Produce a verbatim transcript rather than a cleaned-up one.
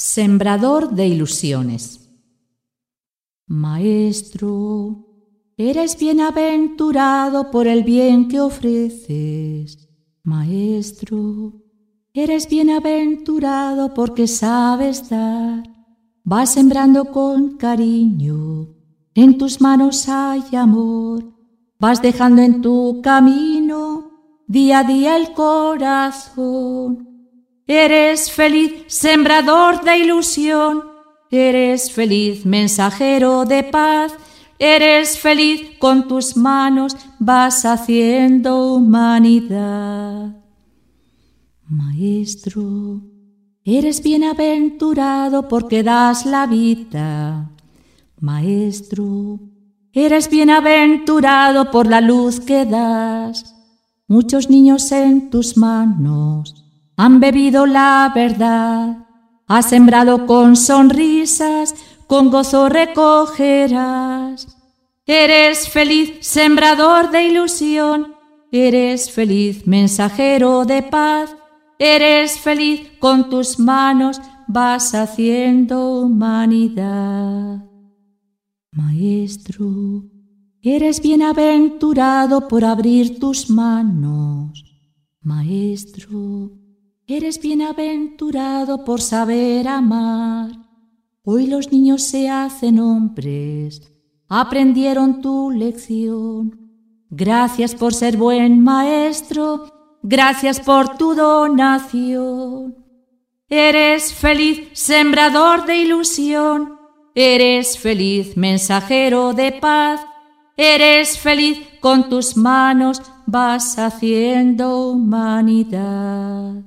Sembrador de ilusiones. Maestro, eres bienaventurado por el bien que ofreces. Maestro, eres bienaventurado porque sabes dar. Vas sembrando con cariño, en tus manos hay amor. Vas dejando en tu camino día a día el corazón. Eres feliz sembrador de ilusión, eres feliz mensajero de paz, eres feliz con tus manos vas haciendo humanidad. Maestro, eres bienaventurado porque das la vida. Maestro, eres bienaventurado por la luz que das. Muchos niños en tus manos han bebido la verdad, has sembrado con sonrisas, con gozo recogerás. Eres feliz sembrador de ilusión, eres feliz mensajero de paz, eres feliz con tus manos vas haciendo humanidad. Maestro, eres bienaventurado por abrir tus manos. Maestro, eres bienaventurado por saber amar. Hoy los niños se hacen hombres, aprendieron tu lección. Gracias por ser buen maestro, gracias por tu donación. Eres feliz sembrador de ilusión, eres feliz mensajero de paz, eres feliz con tus manos vas haciendo humanidad.